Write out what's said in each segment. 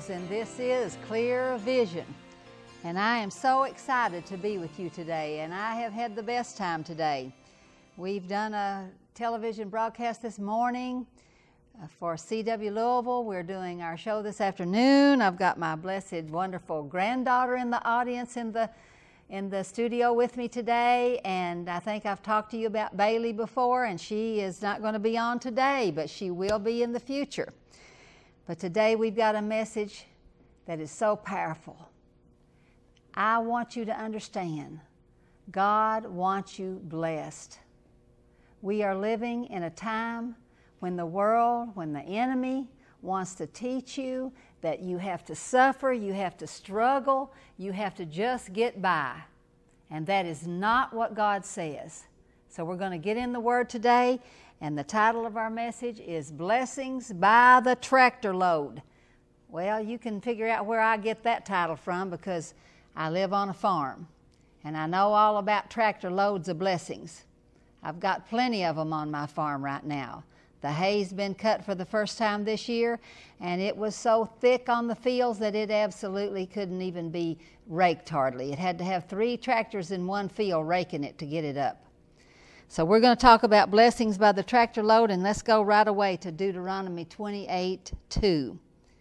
Nichols, and this is Clear Vision. And I am so excited to be with you today, and I have had the best time today. We've done a television broadcast this morning for CW Louisville. We're doing our show this afternoon. I've got my blessed, wonderful granddaughter in the audience in the studio with me today, and I think I've talked to you about Bailey before, and she is not going to be on today, but she will be in the future. But today we've got a message that is so powerful. I want you to understand, God wants you blessed. We are living in a time when the world, when the enemy wants to teach you that you have to suffer, you have to struggle, you have to just get by. And that is not what God says. So we're going to get in the Word today, and the title of our message is Blessings by the Tractor Load. Well, you can figure out where I get that title from because I live on a farm, and I know all about tractor loads of blessings. I've got plenty of them on my farm right now. The hay's been cut for the first time this year, and it was so thick on the fields that it absolutely couldn't even be raked hardly. It had to have 3 tractors in one field raking it to get it up. So we're going to talk about blessings by the tractor load, and let's go right away to Deuteronomy 28:2.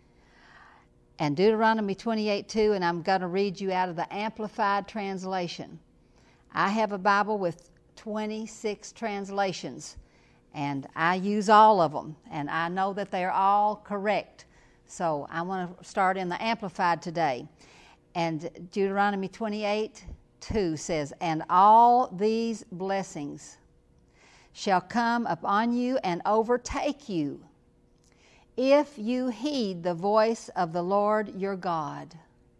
And Deuteronomy 28:2, and I'm going to read you out of the Amplified Translation. I have a Bible with 26 translations, and I use all of them, and I know that they are all correct. So I want to start in the Amplified today. And Deuteronomy 28:2 says, "And all these blessings shall come upon you and overtake you, if you heed the voice of the Lord your God."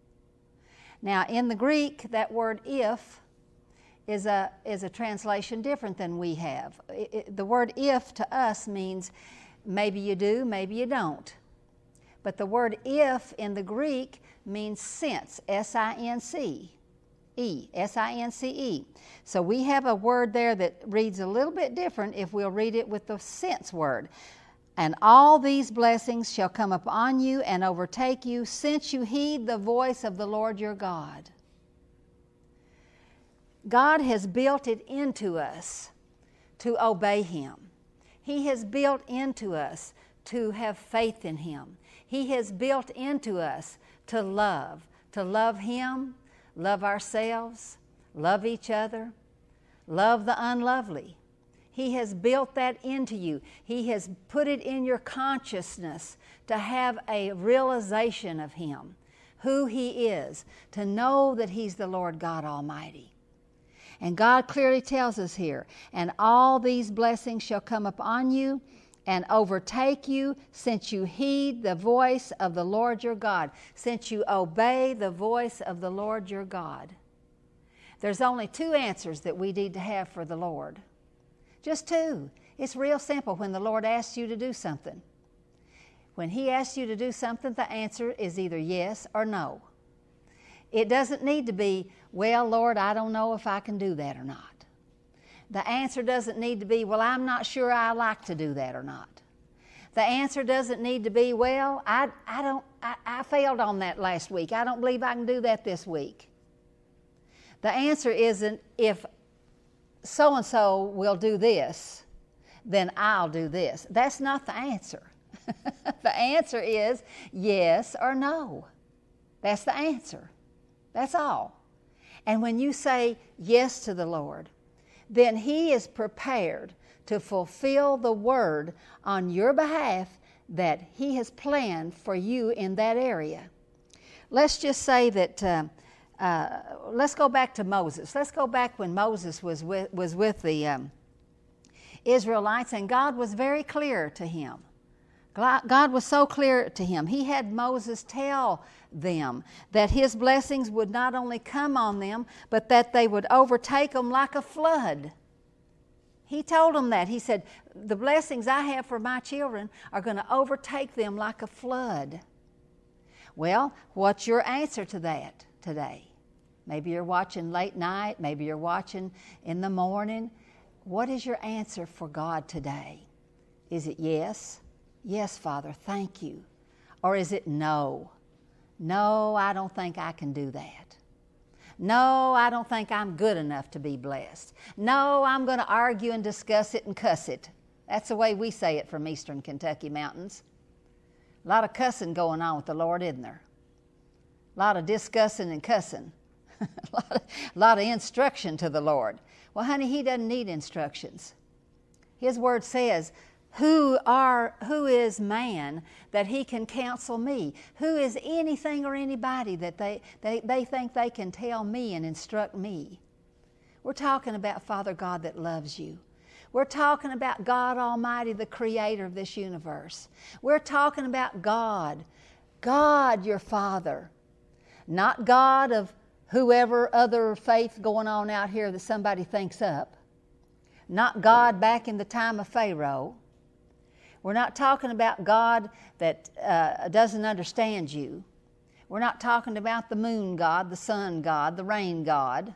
Now, in the Greek, that word "if" is a translation different than we have. The word "if" to us means maybe you do, maybe you don't. But the word "if" in the Greek means since, S-I-N-C-E. S-I-N-C-E. So we have a word there that reads a little bit different if we'll read it with the since word. "And all these blessings shall come upon you and overtake you, since you heed the voice of the Lord your God." God has built it into us to obey Him. He has built into us to have faith in Him. He has built into us to love Him, love ourselves, love each other, love the unlovely. He has built that into you. He has put it in your consciousness to have a realization of Him, who He is, to know that He's the Lord God Almighty. And God clearly tells us here, "And all these blessings shall come upon you and overtake you, since you heed the voice of the Lord your God," since you obey the voice of the Lord your God. There's only 2 answers that we need to have for the Lord. Just 2. It's real simple when the Lord asks you to do something. When He asks you to do something, the answer is either yes or no. It doesn't need to be, "Well, Lord, I don't know if I can do that or not." The answer doesn't need to be, "Well, I'm not sure I like to do that or not." The answer doesn't need to be, "Well, I failed on that last week. I don't believe I can do that this week." The answer isn't, "If so-and-so will do this, then I'll do this." That's not the answer. The answer is yes or no. That's the answer. That's all. And when you say yes to the Lord, then He is prepared to fulfill the word on your behalf that He has planned for you in that area. Let's just say that, let's go back to Moses. Let's go back when Moses was with the Israelites, and God was very clear to him. God was so clear to him. He had Moses tell them that His blessings would not only come on them, but that they would overtake them like a flood. He told them that. He said, "The blessings I have for my children are going to overtake them like a flood." Well, what's your answer to that today? Maybe you're watching late night. Maybe you're watching in the morning. What is your answer for God today? Is it yes? Yes, Father, thank you. Or is it no? No, I don't think I can do that. No, I don't think I'm good enough to be blessed. No, I'm going to argue and discuss it and cuss it. That's the way we say it from eastern Kentucky mountains. A lot of cussing going on with the Lord, isn't there? A lot of discussing and cussing. a lot of instruction to the Lord. Well, honey, He doesn't need instructions. His word says, who is man that he can counsel me? Who is anything or anybody that they think they can tell me and instruct me? We're talking about Father God that loves you. We're talking about God Almighty, the creator of this universe. We're talking about God your Father. Not God of whoever other faith going on out here that somebody thinks up. Not God back in the time of Pharaoh. We're not talking about God that doesn't understand you. We're not talking about the moon God, the sun God, the rain God.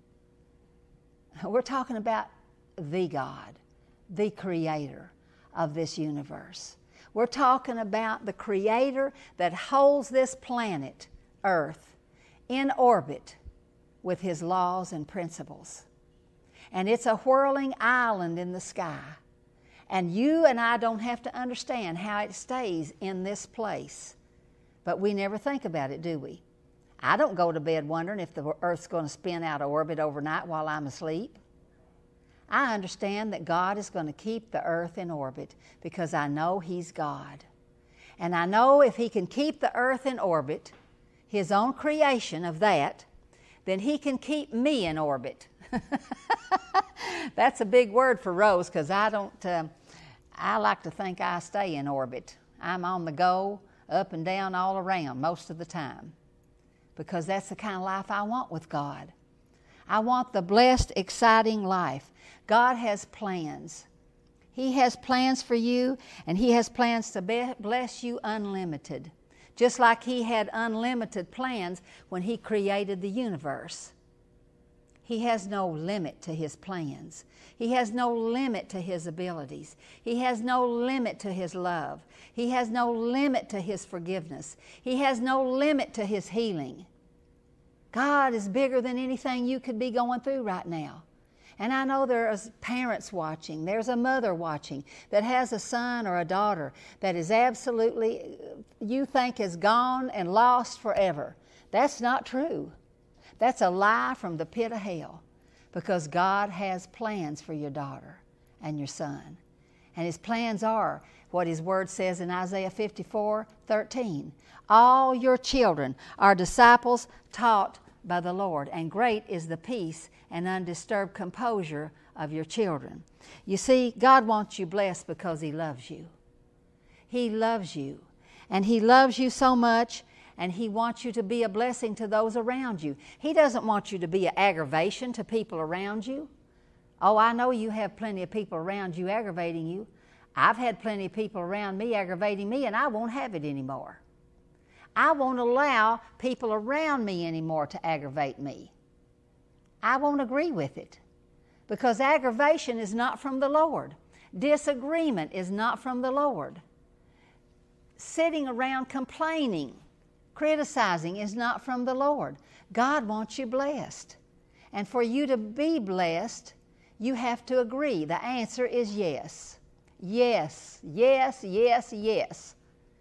We're talking about the God, the creator of this universe. We're talking about the creator that holds this planet, Earth, in orbit with His laws and principles. And it's a whirling island in the sky. And you and I don't have to understand how it stays in this place. But we never think about it, do we? I don't go to bed wondering if the Earth's going to spin out of orbit overnight while I'm asleep. I understand that God is going to keep the Earth in orbit because I know He's God. And I know if He can keep the Earth in orbit, His own creation of that, then He can keep me in orbit. That's a big word for Rose because I like to think I stay in orbit. I'm on the go, up and down, all around most of the time because that's the kind of life I want with God. I want the blessed, exciting life. God has plans. He has plans for you, and He has plans to bless you unlimited, just like He had unlimited plans when He created the universe. He has no limit to His plans. He has no limit to His abilities. He has no limit to His love. He has no limit to His forgiveness. He has no limit to His healing. God is bigger than anything you could be going through right now. And I know there's parents watching, there's a mother watching that has a son or a daughter that is absolutely, you think is gone and lost forever. That's not true. That's a lie from the pit of hell because God has plans for your daughter and your son. And His plans are what His word says in Isaiah 54:13. All your children are disciples taught by the Lord, and great is the peace and undisturbed composure of your children. You see, God wants you blessed because He loves you. He loves you. And He loves you so much, and He wants you to be a blessing to those around you. He doesn't want you to be an aggravation to people around you. Oh, I know you have plenty of people around you aggravating you. I've had plenty of people around me aggravating me, and I won't have it anymore. I won't allow people around me anymore to aggravate me. I won't agree with it because aggravation is not from the Lord. Disagreement is not from the Lord. Sitting around complaining, criticizing is not from the Lord. God wants you blessed. And for you to be blessed, you have to agree. The answer is yes. Yes, yes, yes, yes.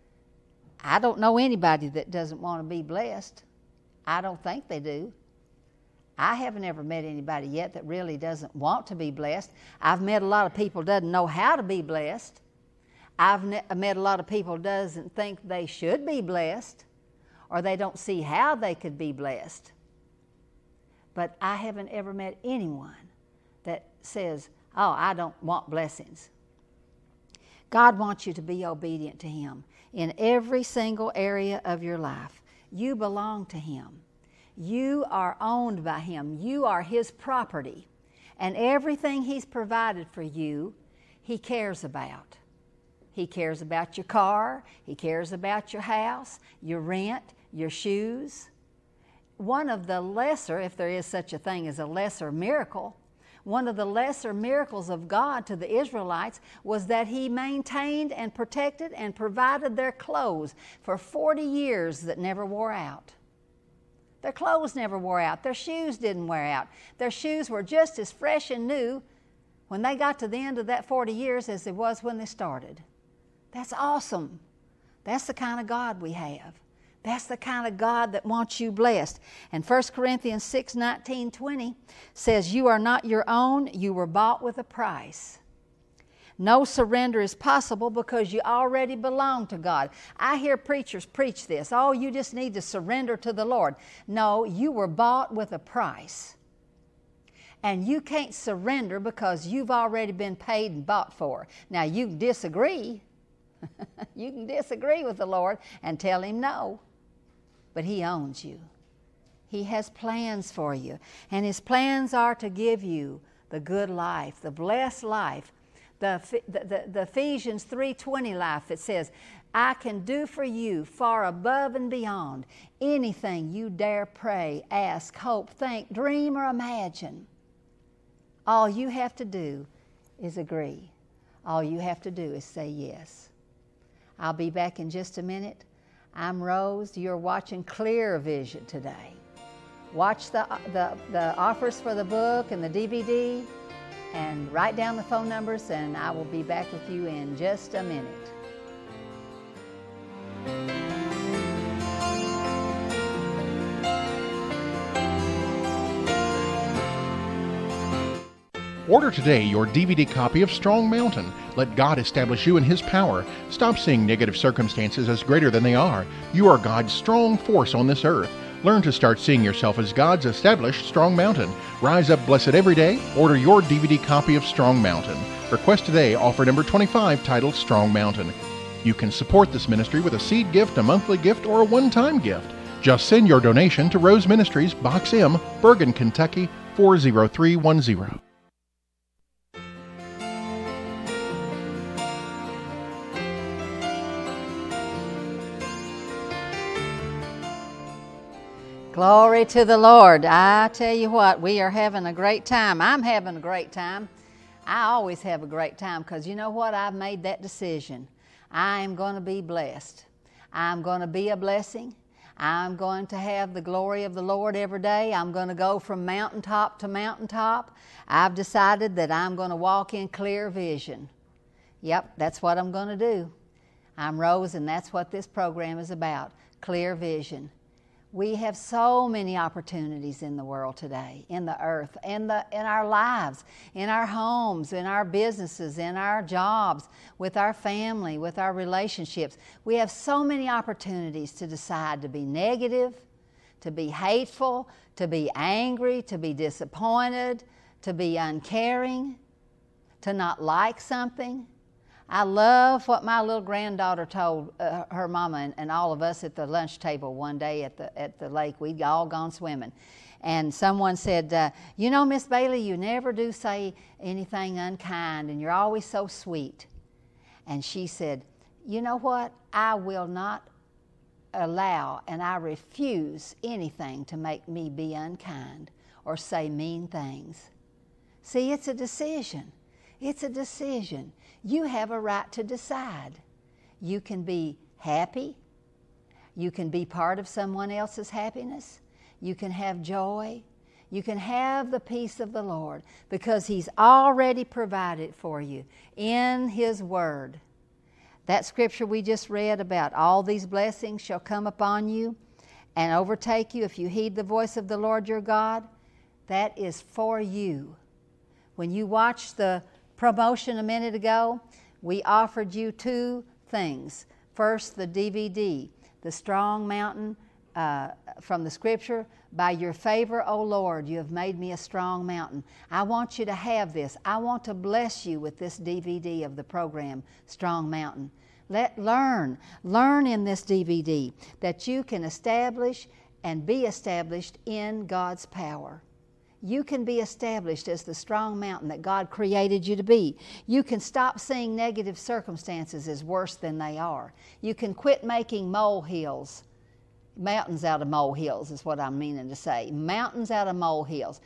I don't know anybody that doesn't want to be blessed. I don't think they do. I haven't ever met anybody yet that really doesn't want to be blessed. I've met a lot of people that doesn't know how to be blessed. I've met a lot of people that doesn't think they should be blessed, or they don't see how they could be blessed. But I haven't ever met anyone that says, oh, I don't want blessings. God wants you to be obedient to Him in every single area of your life. You belong to Him. You are owned by Him. You are His property. And everything He's provided for you, He cares about. He cares about your car. He cares about your house, your rent, your shoes. One of the lesser, if there is such a thing as a lesser miracle, One of the lesser miracles of God to the Israelites was that He maintained and protected and provided their clothes for 40 years that never wore out. Their clothes never wore out. Their shoes didn't wear out. Their shoes were just as fresh and new when they got to the end of that 40 years as it was when they started. That's awesome. That's the kind of God we have. That's the kind of God that wants you blessed. And 1 Corinthians 6:19-20 says, "You are not your own, you were bought with a price." No surrender is possible because you already belong to God. I hear preachers preach this. Oh, you just need to surrender to the Lord. No, you were bought with a price. And you can't surrender because you've already been paid and bought for. Now, you can disagree. You can disagree with the Lord and tell Him no. But He owns you. He has plans for you. And His plans are to give you the good life, the blessed life, the Ephesians 3:20 life. It says, "I can do for you far above and beyond anything you dare pray, ask, hope, think, dream, or imagine." All you have to do is agree. All you have to do is say yes. I'll be back in just a minute. I'm Rose. You're watching Clear Vision today. Watch the offers for the book and the DVD, and write down the phone numbers, and I will be back with you in just a minute. Order today your DVD copy of Strong Mountain. Let God establish you in His power. Stop seeing negative circumstances as greater than they are. You are God's strong force on this earth. Learn to start seeing yourself as God's established strong mountain. Rise up blessed every day. Order your DVD copy of Strong Mountain. Request today offer number 25 titled Strong Mountain. You can support this ministry with a seed gift, a monthly gift, or a one-time gift. Just send your donation to Rose Ministries, Box M, Bergen, Kentucky 40310. Glory to the Lord. I tell you what, we are having a great time. I'm having a great time. I always have a great time because you know what? I've made that decision. I am going to be blessed. I'm going to be a blessing. I'm going to have the glory of the Lord every day. I'm going to go from mountaintop to mountaintop. I've decided that I'm going to walk in clear vision. Yep, that's what I'm going to do. I'm Rose, and that's what this program is about, clear vision. We have so many opportunities in the world today, in the earth, in our lives, in our homes, in our businesses, in our jobs, with our family, with our relationships. We have so many opportunities to decide to be negative, to be hateful, to be angry, to be disappointed, to be uncaring, to not like something. I love what my little granddaughter told her mama and all of us at the lunch table one day at the lake. We'd all gone swimming. And someone said, you know, Miss Bailey, you never do say anything unkind, and you're always so sweet. And she said, you know what? I will not allow, and I refuse anything to make me be unkind or say mean things. See, it's a decision. It's a decision. You have a right to decide. You can be happy. You can be part of someone else's happiness. You can have joy. You can have the peace of the Lord because He's already provided for you in His Word. That scripture we just read about all these blessings shall come upon you and overtake you if you heed the voice of the Lord your God, that is for you. When you watched the promotion a minute ago, we offered you two things. First, the DVD, the Strong Mountain from the scripture, by your favor, O Lord, you have made me a strong mountain. I want you to have this. I want to bless you with this DVD of the program, Strong Mountain. Learn in this DVD that you can establish and be established in God's power. You can be established as the strong mountain that God created you to be. You can stop seeing negative circumstances as worse than they are. You can quit making mountains out of molehills is what I'm meaning to say. Mountains out of molehills.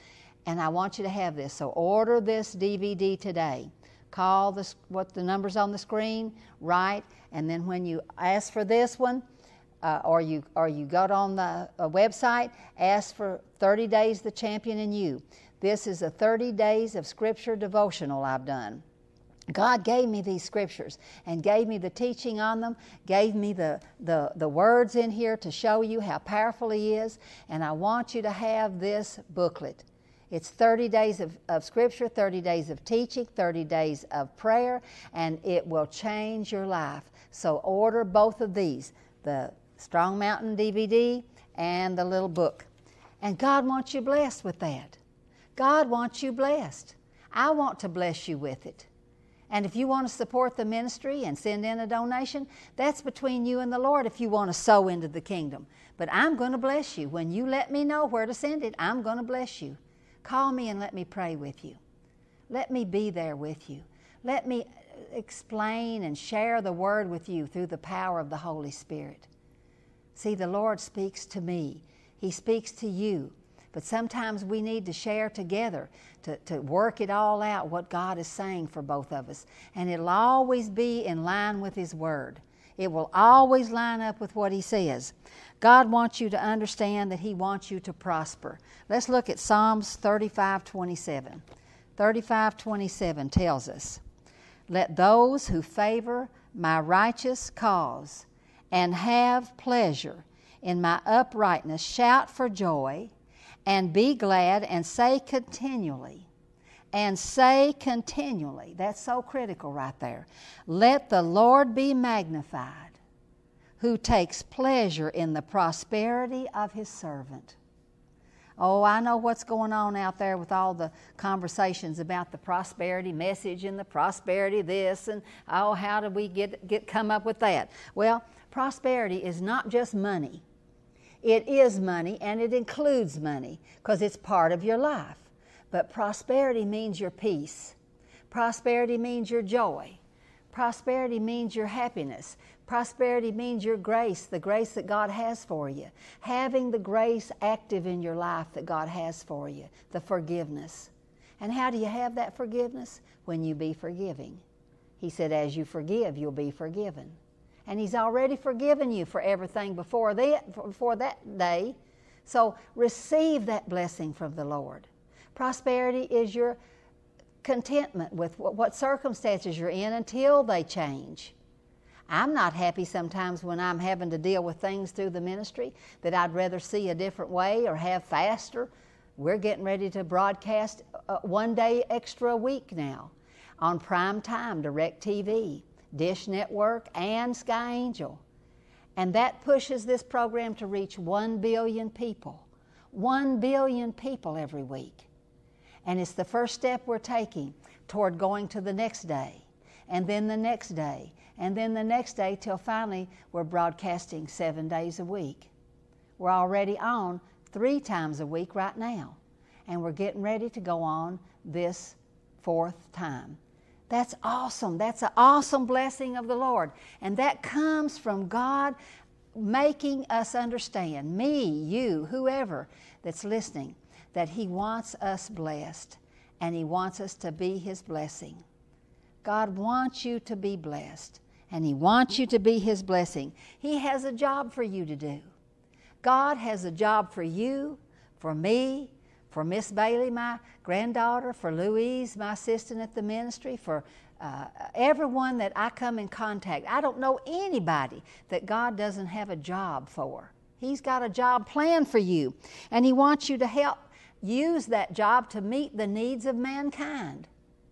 And I want you to have this. So order this DVD today. Call what the number's on the screen, write, and then when you ask for this one, or you go on the website, ask for 30 Days the Champion in You. This is a 30 days of scripture devotional I've done. God gave me these scriptures and gave me the teaching on them, gave me the words in here to show you how powerful He is, and I want you to have this booklet. It's 30 days of scripture, 30 days of teaching, 30 days of prayer, and it will change your life. So order both of these, the Strong Mountain DVD and the little book. And God wants you blessed with that. God wants you blessed. I want to bless you with it. And if you want to support the ministry and send in a donation, that's between you and the Lord if you want to sow into the kingdom. But I'm going to bless you. When you let me know where to send it, I'm going to bless you. Call me and let me pray with you. Let me be there with you. Let me explain and share the Word with you through the power of the Holy Spirit. See, the Lord speaks to me. He speaks to you. But sometimes we need to share together to work it all out, what God is saying for both of us. And it'll always be in line with His Word. It will always line up with what He says. God wants you to understand that He wants you to prosper. Let's look at Psalms 35:27. 35:27 tells us, "Let those who favor my righteous cause and have pleasure in my uprightness shout for joy and be glad and say continually." And say continually. That's so critical right there. "Let the Lord be magnified, who takes pleasure in the prosperity of His servant." Oh, I know what's going on out there with all the conversations about the prosperity message and the prosperity this and, oh, how do we come up with that? Well, prosperity is not just money. It is money, and it includes money because it's part of your life. But prosperity means your peace. Prosperity means your joy. Prosperity means your happiness. Prosperity means your grace, the grace that God has for you. Having the grace active in your life that God has for you, the forgiveness. And how do you have that forgiveness? When you be forgiving. He said, as you forgive, you'll be forgiven. And He's already forgiven you for everything before that day. So receive that blessing from the Lord. Prosperity is your contentment with what circumstances you're in until they change. I'm not happy sometimes when I'm having to deal with things through the ministry that I'd rather see a different way or have faster. We're getting ready to broadcast one day extra a week now on prime time, DirecTV, Dish Network, and Sky Angel. And that pushes this program to reach 1 billion people. 1 billion people every week. And it's the first step we're taking toward going to the next day, and then the next day, and then the next day, till finally we're broadcasting 7 days a week. We're already on 3 times a week right now, and we're getting ready to go on this 4th time. That's awesome. That's an awesome blessing of the Lord. And that comes from God making us understand, me, you, whoever that's listening, that He wants us blessed, and He wants us to be His blessing. God wants you to be blessed, and He wants you to be His blessing. He has a job for you to do. God has a job for you, for me, for Miss Bailey, my granddaughter, for Louise, my assistant at the ministry, for everyone that I come in contact. I don't know anybody that God doesn't have a job for. He's got a job planned for you, and He wants you to help use that job to meet the needs of mankind.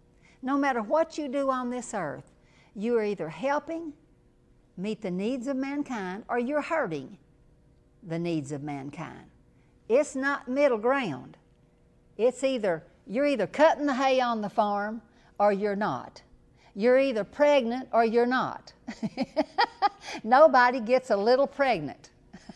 No matter what you do on this earth, you are either helping meet the needs of mankind or you're hurting the needs of mankind. It's not middle ground. It's you're either cutting the hay on the farm or you're not. You're either pregnant or you're not. Nobody gets a little pregnant.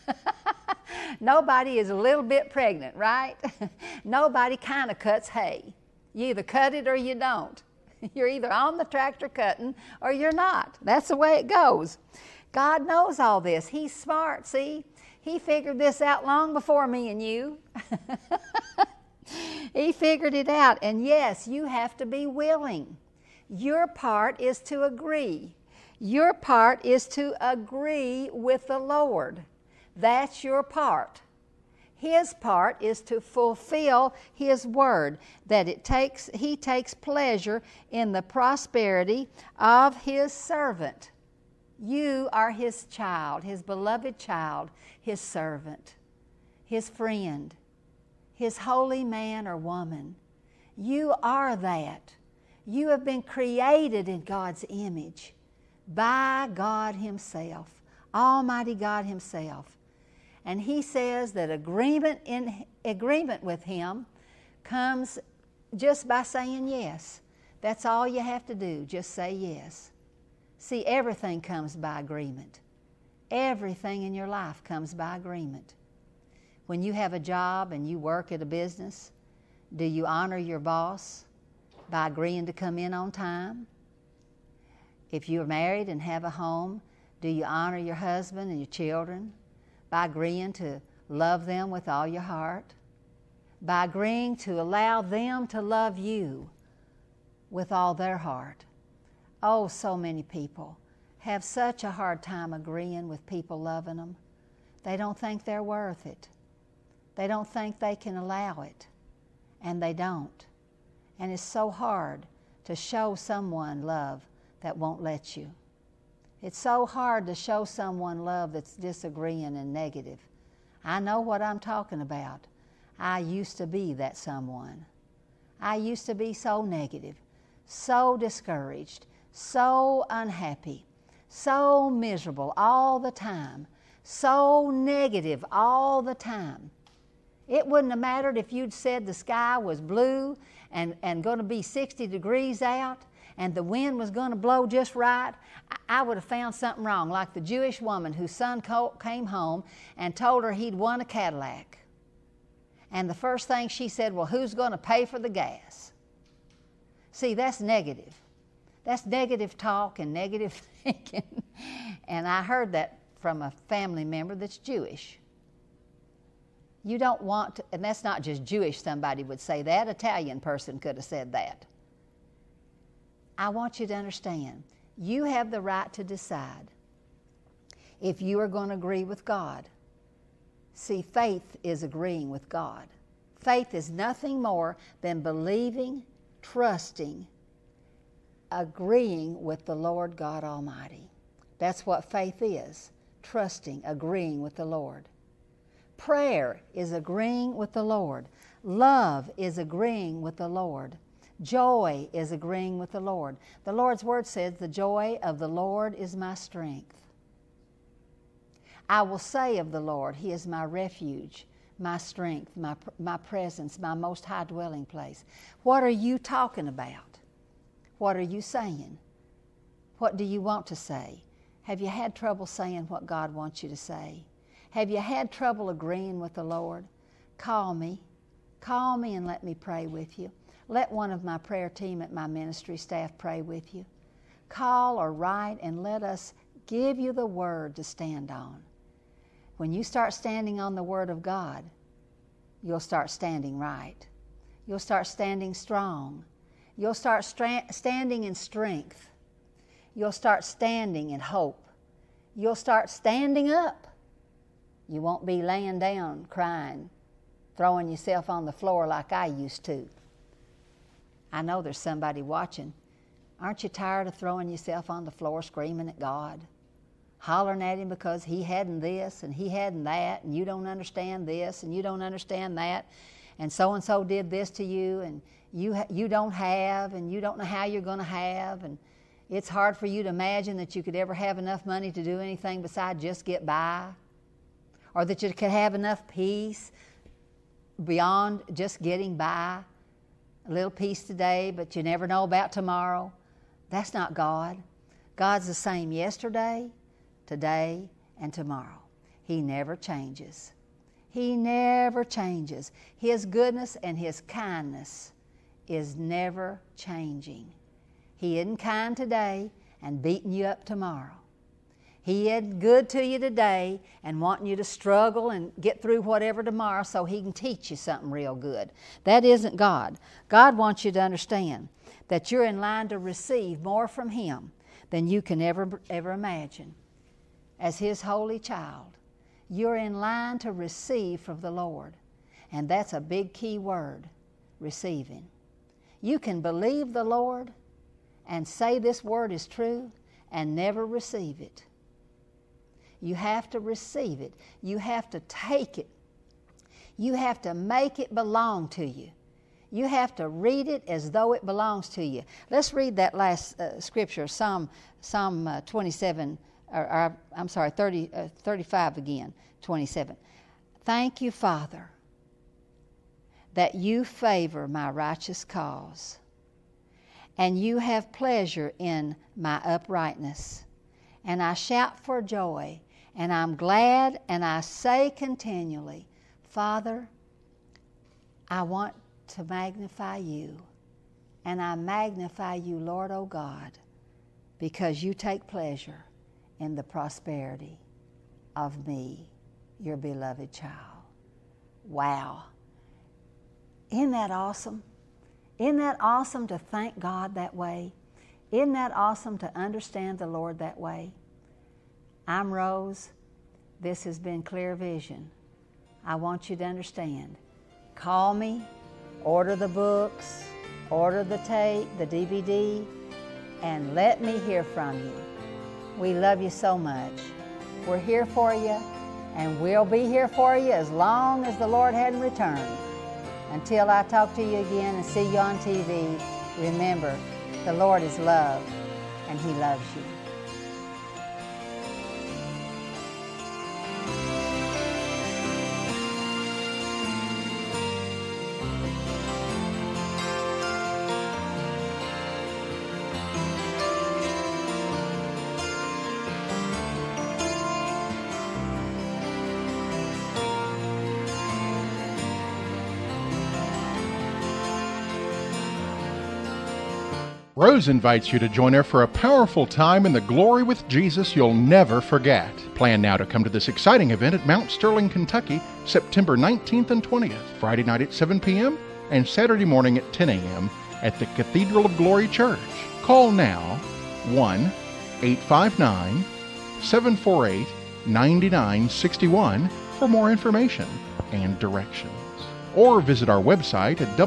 Nobody is a little bit pregnant, right? Nobody kind of cuts hay. You either cut it or you don't. You're either on the tractor cutting or you're not. That's the way it goes. God knows all this. He's smart, see? He figured this out long before me and you. He figured it out. And yes, you have to be willing. Your part is to agree. Your part is to agree with the Lord. That's your part. His part is to fulfill His word, that He takes pleasure in the prosperity of His servant. You are His child, His beloved child, His servant, His friend, His holy man or woman. You are that. You have been created in God's image by God Himself, Almighty God Himself. And He says that agreement with Him comes just by saying yes. That's all you have to do, just say yes. See, everything comes by agreement. Everything in your life comes by agreement. When you have a job and you work at a business, do you honor your boss by agreeing to come in on time? If you're married and have a home, do you honor your husband and your children by agreeing to love them with all your heart? By agreeing to allow them to love you with all their heart? Oh, so many people have such a hard time agreeing with people loving them. They don't think they're worth it. They don't think they can allow it. And they don't. And it's so hard to show someone love that won't let you. It's so hard to show someone love that's disagreeing and negative. I know what I'm talking about. I used to be that someone. I used to be so negative, so discouraged, so unhappy, so miserable all the time, so negative all the time. It wouldn't have mattered if you'd said the sky was blue and going to be 60 degrees out and the wind was going to blow just right. I would have found something wrong, like the Jewish woman whose son came home and told her he'd won a Cadillac. And the first thing she said, well, who's going to pay for the gas? See, that's negative. That's negative talk and negative thinking. And I heard that from a family member that's Jewish. You don't want to, and that's not just Jewish, somebody would say that. Italian person could have said that. I want you to understand, you have the right to decide if you are going to agree with God. See, faith is agreeing with God. Faith is nothing more than believing, trusting, agreeing with the Lord God Almighty. That's what faith is, trusting, agreeing with the Lord. Prayer is agreeing with the Lord. Love is agreeing with the Lord. Joy is agreeing with the Lord. The Lord's word says, the joy of the Lord is my strength. I will say of the Lord, He is my refuge, my strength, my presence, my most high dwelling place. What are you talking about? What are you saying? What do you want to say? Have you had trouble saying what God wants you to say? Have you had trouble agreeing with the Lord? Call me. Call me and let me pray with you. Let one of my prayer team at my ministry staff pray with you. Call or write and let us give you the word to stand on. When you start standing on the word of God, you'll start standing right. You'll start standing strong. You'll start standing in strength. You'll start standing in hope. You'll start standing up. You won't be laying down crying, throwing yourself on the floor like I used to. I know there's somebody watching. Aren't you tired of throwing yourself on the floor screaming at God? Hollering at Him because He hadn't this and He hadn't that, and you don't understand this and you don't understand that, and so did this to you, and you don't have, and you don't know how you're going to have, and it's hard for you to imagine that you could ever have enough money to do anything besides just get by, or that you could have enough peace beyond just getting by. A little peace today, but you never know about tomorrow. That's not God. God's the same yesterday, today, and tomorrow. He never changes. He never changes. His goodness and His kindness is never changing. He isn't kind today and beating you up tomorrow. He is good to you today and wanting you to struggle and get through whatever tomorrow so He can teach you something real good. That isn't God. God wants you to understand that you're in line to receive more from Him than you can ever imagine. As His holy child, you're in line to receive from the Lord. And that's a big key word, receiving. You can believe the Lord and say this word is true and never receive it. You have to receive it. You have to take it. You have to make it belong to you. You have to read it as though it belongs to you. Let's read that last scripture, Psalm 27, I'm sorry, 35 again, 27. Thank you, Father, that you favor my righteous cause, and you have pleasure in my uprightness. And I shout for joy, and I'm glad, and I say continually, Father, I want to magnify you, and I magnify you, Lord, O God, because you take pleasure in the prosperity of me, your beloved child. Wow. Isn't that awesome? Isn't that awesome to thank God that way? Isn't that awesome to understand the Lord that way? I'm Rose. This has been Clear Vision. I want you to understand. Call me, order the books, order the tape, the DVD, and let me hear from you. We love you so much. We're here for you, and we'll be here for you as long as the Lord hadn't returned. Until I talk to you again and see you on TV, remember, the Lord is love, and He loves you. Rose invites you to join her for a powerful time in the glory with Jesus you'll never forget. Plan now to come to this exciting event at Mount Sterling, Kentucky, September 19th and 20th, Friday night at 7 p.m. and Saturday morning at 10 a.m. at the Cathedral of Glory Church. Call now 1-859-748-9961 for more information and directions. Or visit our website at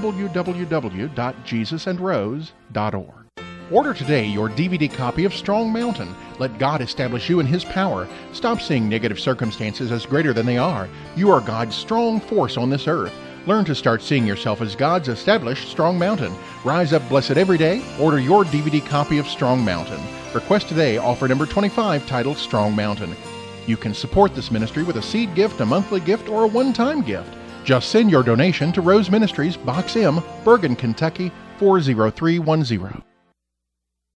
www.jesusandrose.org. Order today your DVD copy of Strong Mountain. Let God establish you in His power. Stop seeing negative circumstances as greater than they are. You are God's strong force on this earth. Learn to start seeing yourself as God's established strong mountain. Rise up blessed every day. Order your DVD copy of Strong Mountain. Request today offer number 25 titled Strong Mountain. You can support this ministry with a seed gift, a monthly gift, or a one-time gift. Just send your donation to Rose Ministries, Box M, Bergen, Kentucky 40310.